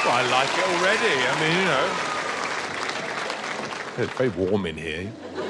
Well, I like it already. I mean, you know. It's very warm in here.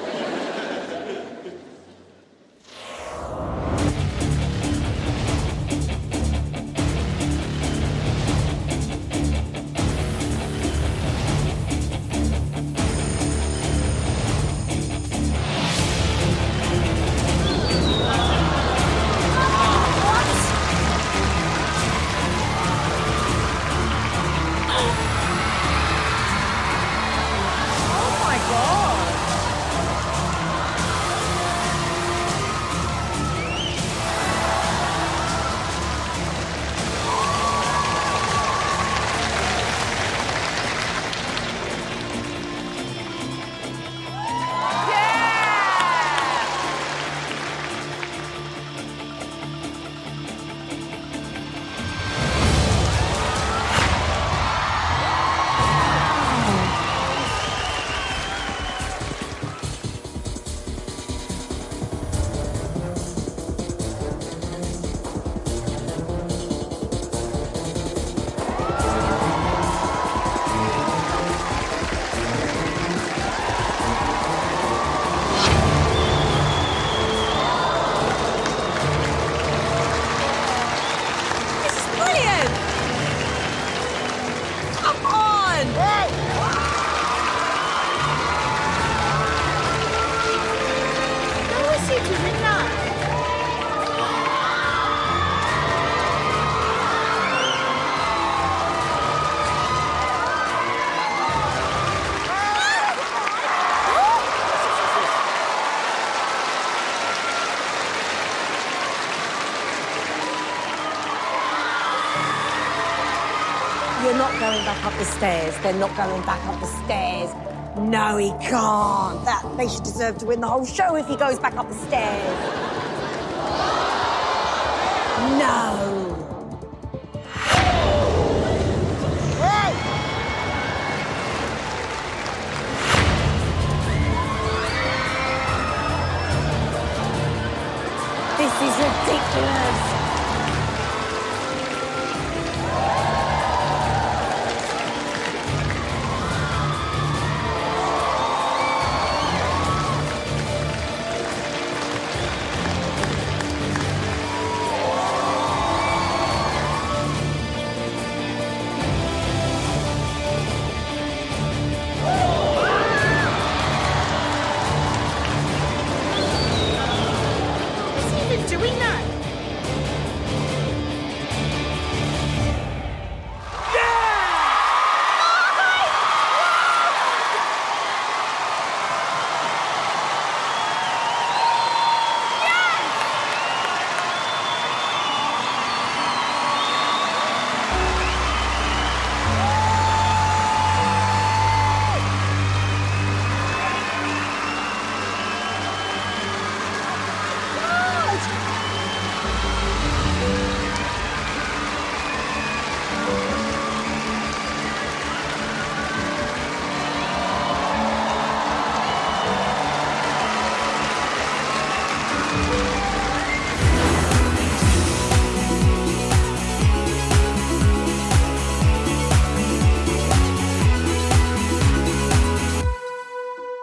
You're not going back up the stairs. They're not going back up the stairs. No, he can't. They should deserve to win the whole show if he goes back up the stairs. No.